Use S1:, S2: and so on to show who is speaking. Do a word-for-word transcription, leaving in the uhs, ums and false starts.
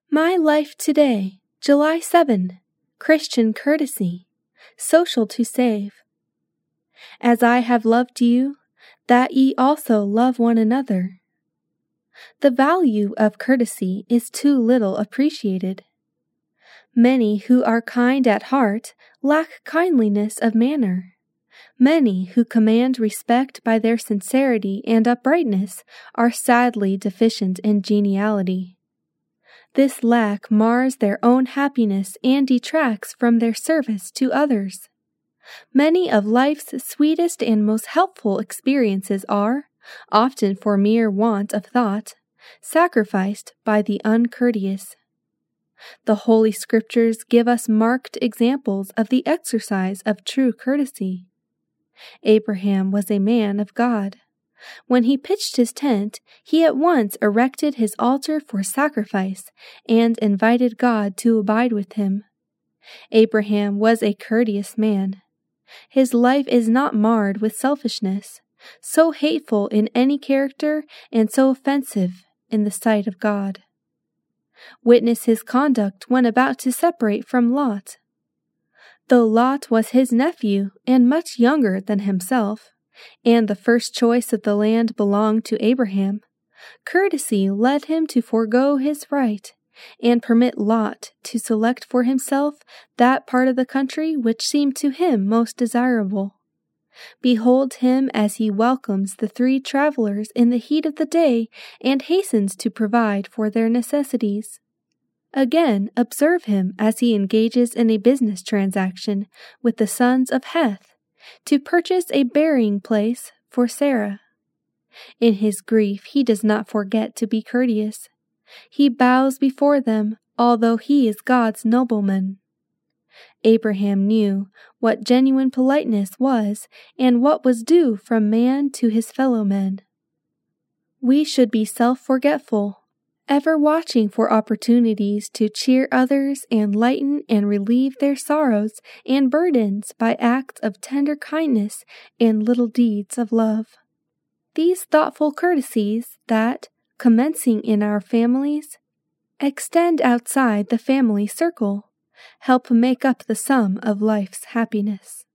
S1: My Life Today, July seventh. Christian Courtesy, Social to Save. As I have loved you, that ye also love one another. The value of courtesy is too little appreciated. Many who are kind at heart lack kindliness of manner. Many who command respect by their sincerity and uprightness are sadly deficient in geniality. This lack mars their own happiness and detracts from their service to others. Many of life's sweetest and most helpful experiences are, often for mere want of thought, sacrificed by the uncourteous. The Holy Scriptures give us marked examples of the exercise of true courtesy. Abraham was a man of God. When he pitched his tent, he at once erected his altar for sacrifice and invited God to abide with him. Abraham was a courteous man. His life is not marred with selfishness, so hateful in any character and so offensive in the sight of God. Witness his conduct when about to separate from Lot. Though Lot was his nephew and much younger than himself, and the first choice of the land belonged to Abraham, courtesy led him to forego his right and permit Lot to select for himself that part of the country which seemed to him most desirable. Behold him as he welcomes the three travelers in the heat of the day and hastens to provide for their necessities. Again, observe him as he engages in a business transaction with the sons of Heth to purchase a burying place for Sarah. In his grief he does not forget to be courteous. He bows before them, although he is God's nobleman. Abraham knew what genuine politeness was and what was due from man to his fellow men. We should be self-forgetful, ever watching for opportunities to cheer others and lighten and relieve their sorrows and burdens by acts of tender kindness and little deeds of love. These thoughtful courtesies that, commencing in our families, extend outside the family circle, help make up the sum of life's happiness.